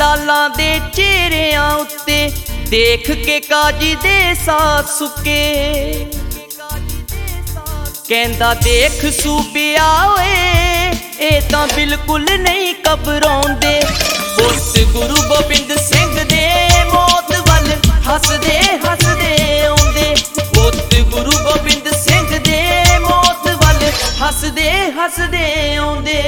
लालां दे चेहरियां उत्ते देख के काजी दे साथ सुके। कहंदा देख सूबिया ओए ए तां बिल्कुल नहीं घबराउंदे। पुत गुरु गोबिंद सिंह दे मौत वल हसदे हसदे आउंदे। पुत गुरु गोबिंद सिंह दे मौत वल हसदे हसदे आउंदे।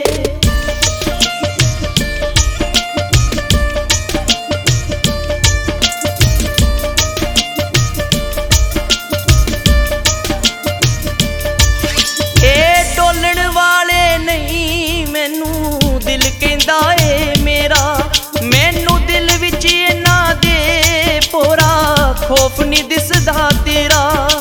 खौफ नहीं दिसदा तेरा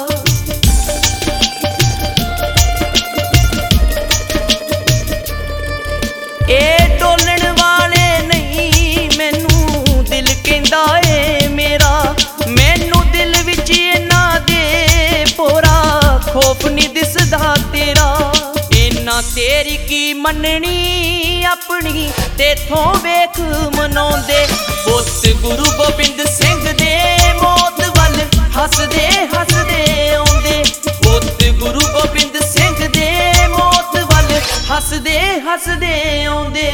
ए डोलण वाले नहीं मैनू दिल कहंदा ए मेरा। मैनू दिल विच इन्हां दे पोरा खौफ नहीं दिसदा तेरा। इन्हां तेरी की मननी अपनी तेथों वेख मनाउंदे। पुत गुरु गोबिंद सिंह दे मौत वल हसदे हसदे आउंदे। पुत गुरु गोबिंद सिंह दे मौत वल हसदे हसदे आउंदे।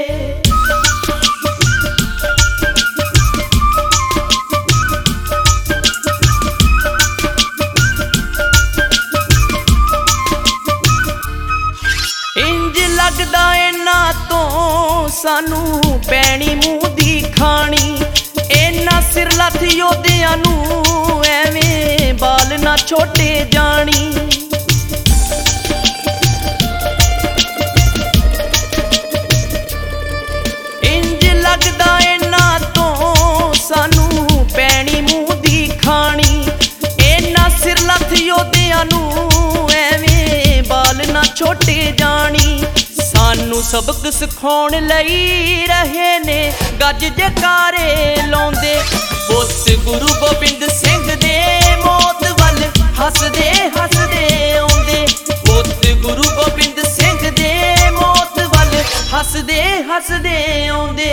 इंज लगदा इन्हां तो सानू पैनी मूंह दी खानी। इन्हां सिर लथ योधियां नू एवें बाल ना छोटे जानी। इंज लगदा इन्हां तो सानू पैनी मूंह दी खानी। इन्हां सिर लथ योधियां नू एवें बाल ना छोटे जानी। सानू सबक सिखाउण लई रहे ने गज जकारे लाउंदे। पुत गुरु गोबिंद सिंह दे मौत वल हसदे हसदे आउंदे। पुत गुरु गोबिंद सिंह दे मौत वल हसदे हसदे आउंदे।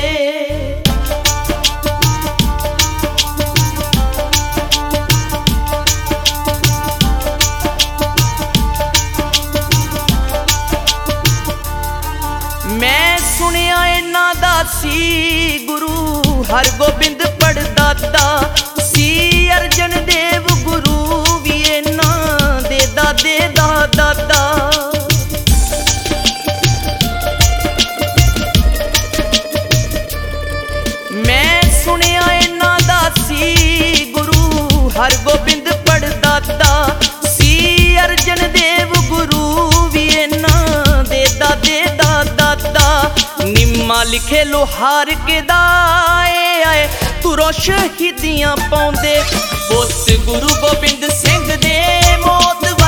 मैं सुनिया इन्हां दा सी गुरु हरगोबिंद पड़दादा। सी अर्जन देव गुरु भी इन्हां दे दादे दा दादा। मैं सुनिया इन्हां दा सी गुरु हरगोबिंद पड़दादा। सी अर्जन देव गुरु भी इन्हां दे दादे दा दादा। निम्मा लिखे लोहार के दाए आए तुरों शहीदियां पाउंदे। पुत गुरु गोबिंद सिंह दे मौत